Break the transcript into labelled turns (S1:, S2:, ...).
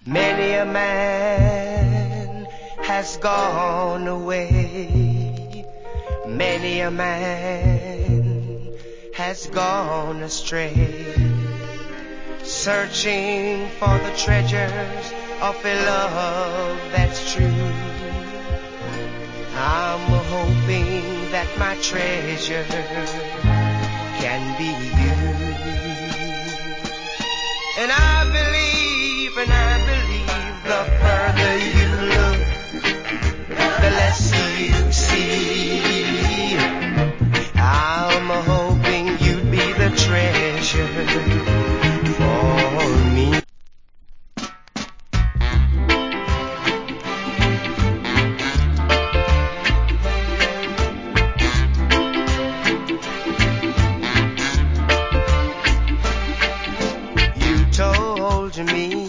S1: Many a man has gone away. Many a man has gone astray, searching for the treasures of a love that's true. I'm hoping that my treasure can be you. And I believe the further you look, the less you see. I'm hoping you'd be the treasure for me. You told me